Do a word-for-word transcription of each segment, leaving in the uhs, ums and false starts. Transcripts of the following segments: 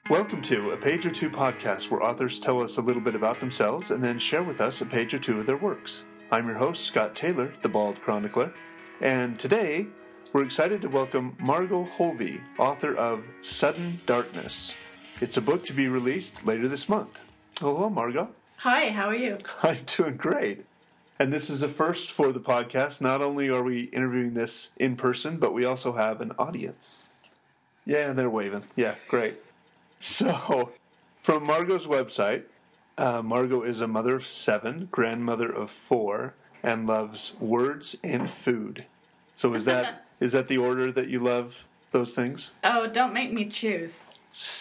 Welcome to A Page or Two podcast, where authors tell us a little bit about themselves and then share with us a page or two of their works. I'm your host, Scott Taylor, the Bald Chronicler, and today we're excited to welcome Margot Holvey, author of Sudden Darkness. It's a book to be released later this month. Hello, Margot. Hi, how are you? I'm doing great. And this is a first for the podcast. Not only are we interviewing this in person, but we also have an audience. Yeah, they're waving. Yeah, great. So, from Margot's website, uh, Margot is a mother of seven, grandmother of four, and loves words and food. So is that is that the order that you love those things? Oh, don't make me choose.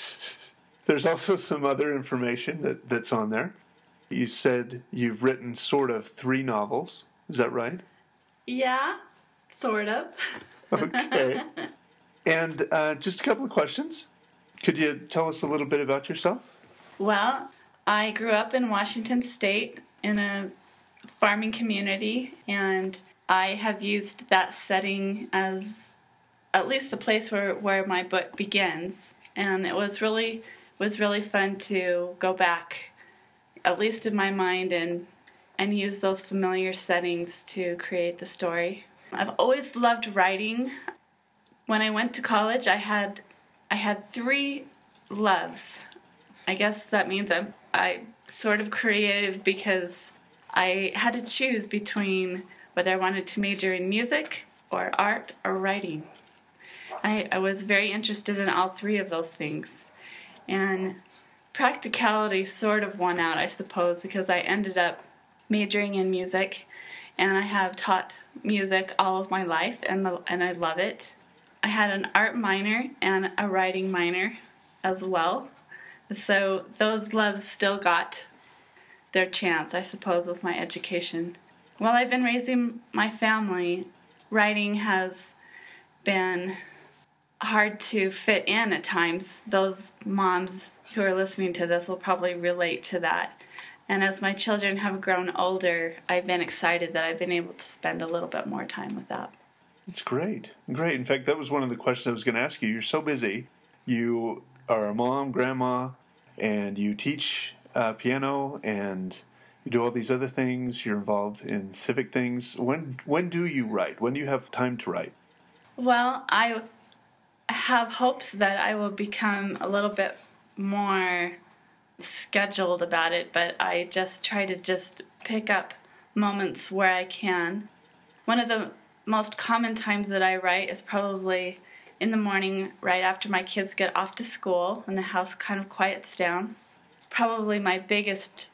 There's also some other information that, that's on there. You said you've written sort of three novels. Is that right? Yeah, sort of. Okay. And uh, just a couple of questions. Could you tell us a little bit about yourself? Well, I grew up in Washington State in a farming community, and I have used that setting as at least the place where, where my book begins. And it was really was really fun to go back, at least in my mind, and and use those familiar settings to create the story. I've always loved writing. When I went to college, I had I had three loves. I guess that means I'm I sort of creative because I had to choose between whether I wanted to major in music or art or writing. I, I was very interested in all three of those things. And practicality sort of won out, I suppose, because I ended up majoring in music, and I have taught music all of my life, and the, and I love it. I had an art minor and a writing minor as well. So those loves still got their chance, I suppose, with my education. While I've been raising my family, writing has been hard to fit in at times. Those moms who are listening to this will probably relate to that. And as my children have grown older, I've been excited that I've been able to spend a little bit more time with that. It's great. Great. In fact, that was one of the questions I was going to ask you. You're so busy. You are a mom, grandma, and you teach uh, piano, and you do all these other things. You're involved in civic things. When when do you write? When do you have time to write? Well, I have hopes that I will become a little bit more scheduled about it, but I just try to just pick up moments where I can. One of the most common times that I write is probably in the morning right after my kids get off to school and the house kind of quiets down. Probably my biggest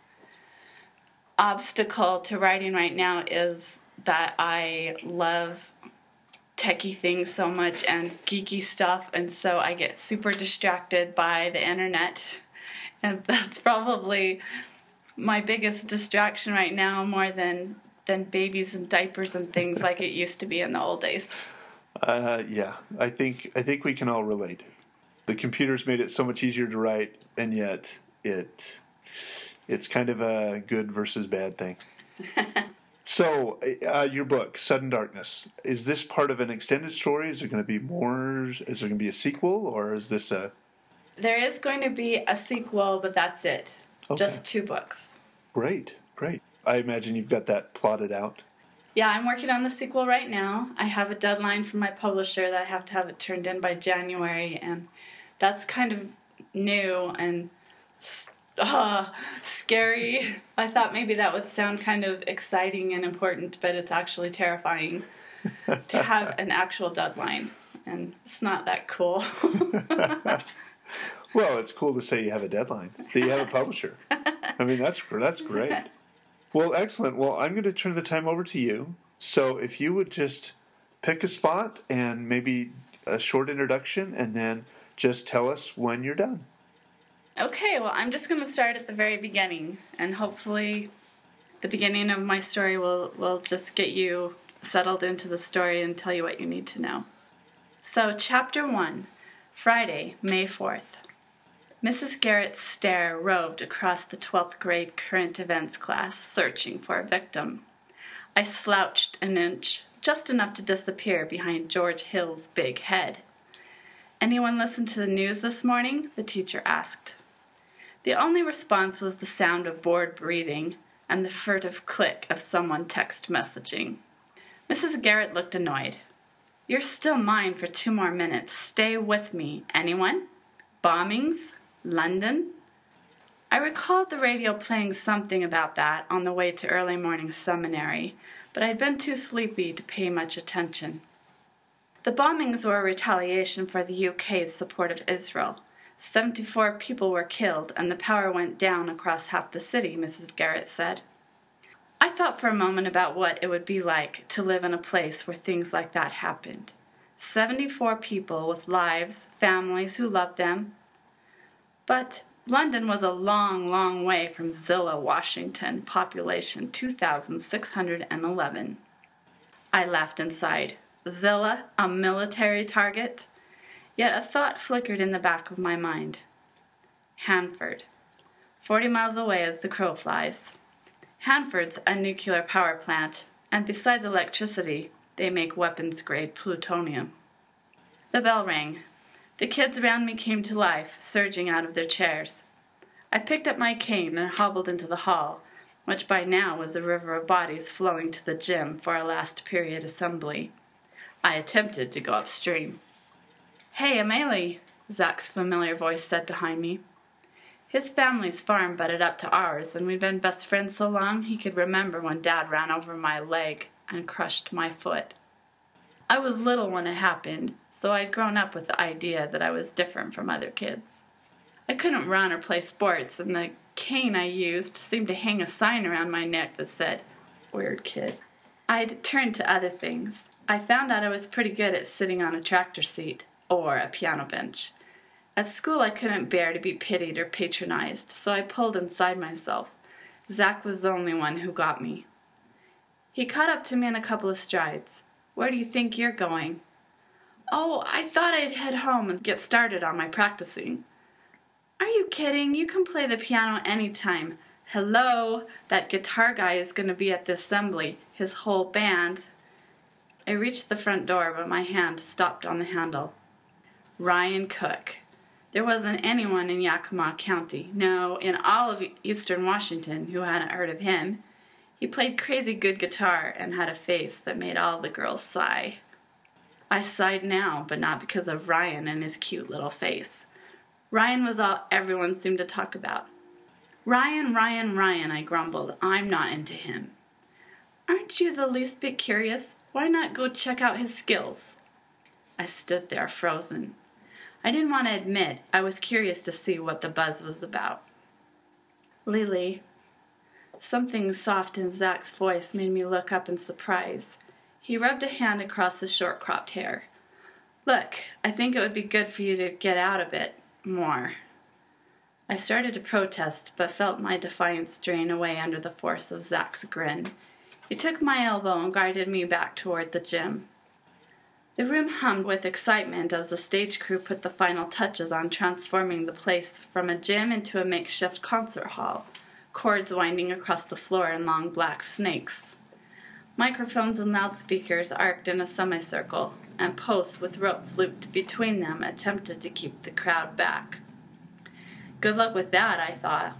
obstacle to writing right now is that I love techie things so much and geeky stuff, and so I get super distracted by the internet, and that's probably my biggest distraction right now, more than than babies and diapers and things like it used to be in the old days. Uh, yeah, I think I think we can all relate. The computers made it so much easier to write, and yet it it's kind of a good versus bad thing. So, uh, your book, Sudden Darkness, is this part of an extended story? Is there going to be more? Is there going to be a sequel, or is this a... There is going to be a sequel, but that's it. Okay. Just two books. Great, great. I imagine you've got that plotted out. Yeah, I'm working on the sequel right now. I have a deadline from my publisher that I have to have it turned in by January, and that's kind of new and uh, scary. I thought maybe that would sound kind of exciting and important, but it's actually terrifying to have an actual deadline, and it's not that cool. Well, it's cool to say you have a deadline, that you have a publisher. I mean, that's that's great. Well, excellent. Well, I'm going to turn the time over to you. So if you would just pick a spot and maybe a short introduction, and then just tell us when you're done. Okay, well, I'm just going to start at the very beginning, and hopefully the beginning of my story will, will just get you settled into the story and tell you what you need to know. So, Chapter one, Friday, May fourth. Missus Garrett's stare roved across the twelfth grade current events class, searching for a victim. I slouched an inch, just enough to disappear behind George Hill's big head. "Anyone listen to the news this morning?" the teacher asked. The only response was the sound of bored breathing and the furtive click of someone text messaging. Missus Garrett looked annoyed. "You're still mine for two more minutes. Stay with me. Anyone? Bombings? London?" I recalled the radio playing something about that on the way to early morning seminary, but I'd been too sleepy to pay much attention. The bombings were a retaliation for the U K's support of Israel. Seventy-four people were killed, and the power went down across half the city, Missus Garrett said. I thought for a moment about what it would be like to live in a place where things like that happened. Seventy-four people with lives, families who loved them. But London was a long, long way from Zillah, Washington, population two thousand six hundred eleven. I laughed and sighed. Zillah, a military target? Yet a thought flickered in the back of my mind. Hanford, forty miles away as the crow flies. Hanford's a nuclear power plant, and besides electricity, they make weapons-grade plutonium. The bell rang. The kids around me came to life, surging out of their chairs. I picked up my cane and hobbled into the hall, which by now was a river of bodies flowing to the gym for our last period assembly. I attempted to go upstream. "Hey, Amelie," Zach's familiar voice said behind me. His family's farm butted up to ours, and we'd been best friends so long he could remember when Dad ran over my leg and crushed my foot. I was little when it happened, so I'd grown up with the idea that I was different from other kids. I couldn't run or play sports, and the cane I used seemed to hang a sign around my neck that said, "Weird kid." I'd turned to other things. I found out I was pretty good at sitting on a tractor seat or a piano bench. At school, I couldn't bear to be pitied or patronized, so I pulled inside myself. Zach was the only one who got me. He caught up to me in a couple of strides. "Where do you think you're going?" "Oh, I thought I'd head home and get started on my practicing." "Are you kidding? You can play the piano anytime." "Hello, that guitar guy is going to be at the assembly. His whole band." I reached the front door, but my hand stopped on the handle. Ryan Cook. There wasn't anyone in Yakima County, no, in all of eastern Washington, who hadn't heard of him. He played crazy good guitar and had a face that made all the girls sigh. I sighed now, but not because of Ryan and his cute little face. Ryan was all everyone seemed to talk about. "Ryan, Ryan, Ryan," I grumbled. "I'm not into him." "Aren't you the least bit curious? Why not go check out his skills?" I stood there frozen. I didn't want to admit I was curious to see what the buzz was about. "Lily." Something soft in Zach's voice made me look up in surprise. He rubbed a hand across his short-cropped hair. "Look, I think it would be good for you to get out a bit more." I started to protest, but felt my defiance drain away under the force of Zach's grin. He took my elbow and guided me back toward the gym. The room hummed with excitement as the stage crew put the final touches on transforming the place from a gym into a makeshift concert hall, cords winding across the floor in long black snakes. Microphones and loudspeakers arced in a semicircle, and posts with ropes looped between them attempted to keep the crowd back. Good luck with that, I thought.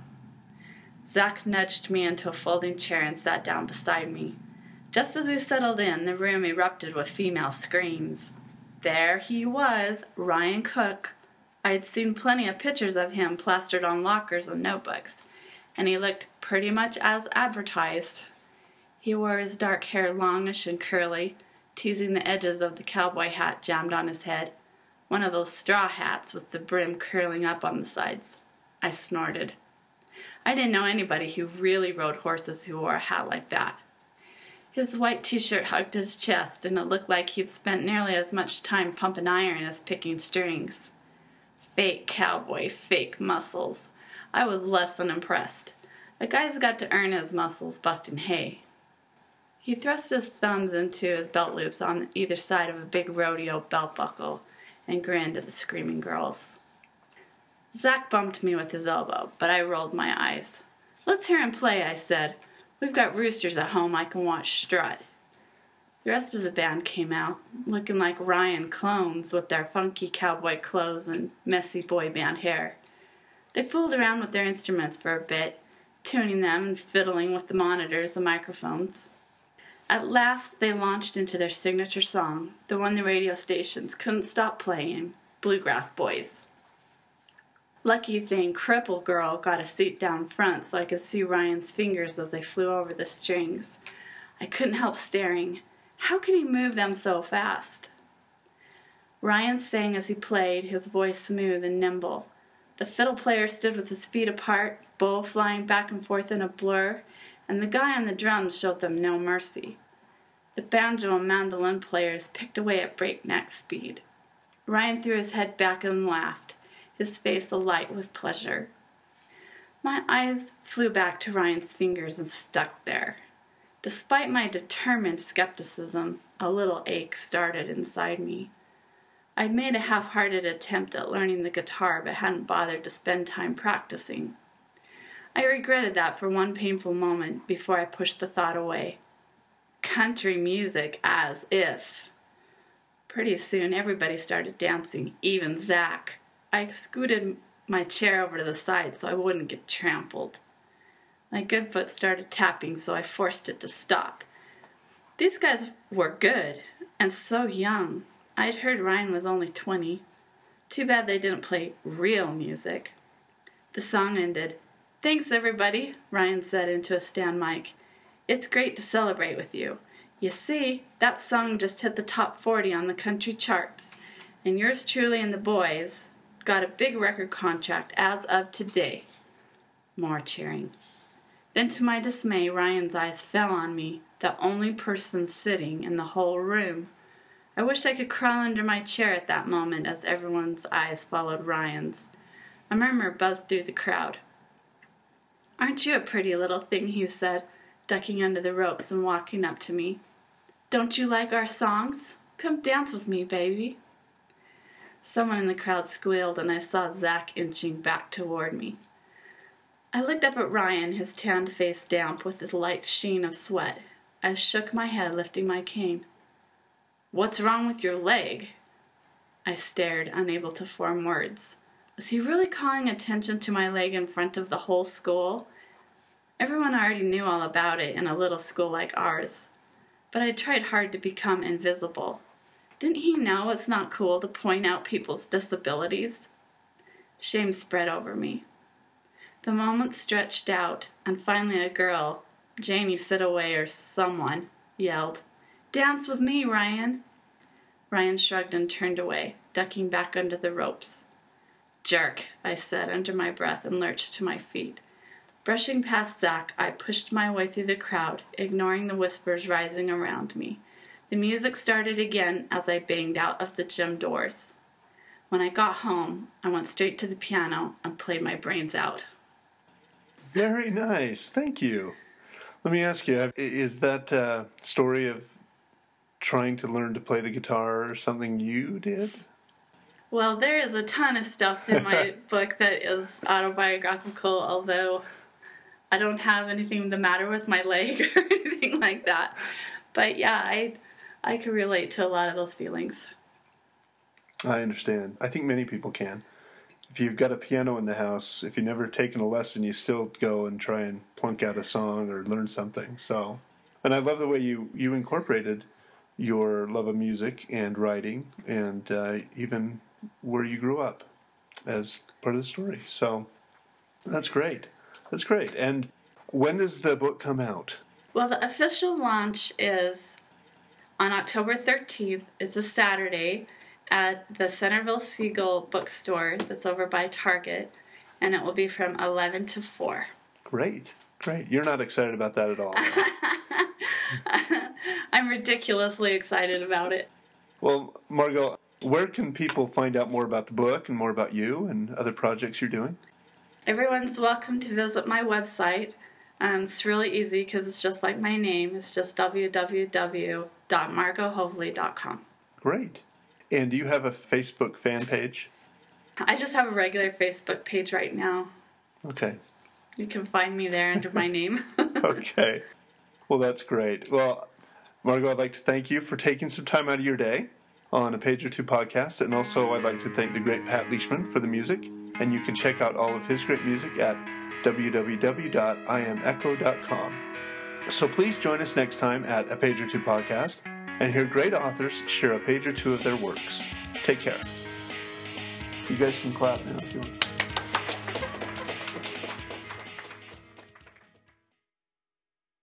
Zach nudged me into a folding chair and sat down beside me. Just as we settled in, the room erupted with female screams. There he was, Ryan Cook. I had seen plenty of pictures of him plastered on lockers and notebooks, and he looked pretty much as advertised. He wore his dark hair longish and curly, teasing the edges of the cowboy hat jammed on his head, one of those straw hats with the brim curling up on the sides. I snorted. I didn't know anybody who really rode horses who wore a hat like that. His white t-shirt hugged his chest, and it looked like he'd spent nearly as much time pumping iron as picking strings. Fake cowboy, fake muscles. I was less than impressed. A guy's got to earn his muscles busting hay. He thrust his thumbs into his belt loops on either side of a big rodeo belt buckle and grinned at the screaming girls. Zach bumped me with his elbow, but I rolled my eyes. "Let's hear him play," I said. "We've got roosters at home I can watch strut." The rest of the band came out, looking like Ryan clones with their funky cowboy clothes and messy boy band hair. They fooled around with their instruments for a bit, tuning them and fiddling with the monitors and microphones. At last, they launched into their signature song, the one the radio stations couldn't stop playing, Bluegrass Boys. Lucky thing, Cripple Girl got a seat down front so I could see Ryan's fingers as they flew over the strings. I couldn't help staring. How could he move them so fast? Ryan sang as he played, his voice smooth and nimble. The fiddle player stood with his feet apart, bow flying back and forth in a blur, and the guy on the drums showed them no mercy. The banjo and mandolin players picked away at breakneck speed. Ryan threw his head back and laughed, his face alight with pleasure. My eyes flew back to Ryan's fingers and stuck there. Despite my determined skepticism, a little ache started inside me. I'd made a half-hearted attempt at learning the guitar but hadn't bothered to spend time practicing. I regretted that for one painful moment before I pushed the thought away. Country music, as if. Pretty soon everybody started dancing, even Zach. I scooted my chair over to the side so I wouldn't get trampled. My good foot started tapping, so I forced it to stop. These guys were good, and so young. I'd heard Ryan was only twenty. Too bad they didn't play real music. The song ended. "Thanks, everybody," Ryan said into a stand mic. "It's great to celebrate with you. You see, that song just hit the top forty on the country charts, and yours truly and the boys got a big record contract as of today." More cheering. Then to my dismay, Ryan's eyes fell on me, the only person sitting in the whole room. I wished I could crawl under my chair at that moment as everyone's eyes followed Ryan's. A murmur buzzed through the crowd. "Aren't you a pretty little thing?" he said, ducking under the ropes and walking up to me. "Don't you like our songs? Come dance with me, baby." Someone in the crowd squealed, and I saw Zach inching back toward me. I looked up at Ryan, his tanned face damp with a light sheen of sweat. I shook my head, lifting my cane. "What's wrong with your leg?" I stared, unable to form words. Was he really calling attention to my leg in front of the whole school? Everyone already knew all about it in a little school like ours. But I tried hard to become invisible. Didn't he know it's not cool to point out people's disabilities? Shame spread over me. The moment stretched out, and finally a girl, Janie Sitaway or someone, yelled, "Dance with me, Ryan." Ryan shrugged and turned away, ducking back under the ropes. "Jerk," I said under my breath and lurched to my feet. Brushing past Zach, I pushed my way through the crowd, ignoring the whispers rising around me. The music started again as I banged out of the gym doors. When I got home, I went straight to the piano and played my brains out. Very nice. Thank you. Let me ask you, is that uh, story of trying to learn to play the guitar something you did? Well, there is a ton of stuff in my book that is autobiographical, although I don't have anything the matter with my leg or anything like that. But yeah, I I can relate to a lot of those feelings. I understand. I think many people can. If you've got a piano in the house, if you've never taken a lesson, you still go and try and plunk out a song or learn something. So, and I love the way you, you incorporated your love of music and writing and uh, even where you grew up as part of the story. So that's great. That's great. And when does the book come out? Well, the official launch is on October thirteenth. It's a Saturday at the Centerville Seagull bookstore that's over by Target, and it will be from eleven to four. Great. Great. You're not excited about that at all. I'm ridiculously excited about it. Well, Margot, where can people find out more about the book and more about you and other projects you're doing? Everyone's welcome to visit my website. Um, it's really easy because it's just like my name. It's just w w w dot margot hovley dot com. Great. And do you have a Facebook fan page? I just have a regular Facebook page right now. Okay. You can find me there under my name. Okay. Well, that's great. Well, Margot, I'd like to thank you for taking some time out of your day on A Page or Two podcast, and also I'd like to thank the great Pat Leishman for the music, and you can check out all of his great music at w w w dot i am echo dot com. So please join us next time at A Page or Two podcast and hear great authors share a page or two of their works. Take care. You guys can clap now if you want.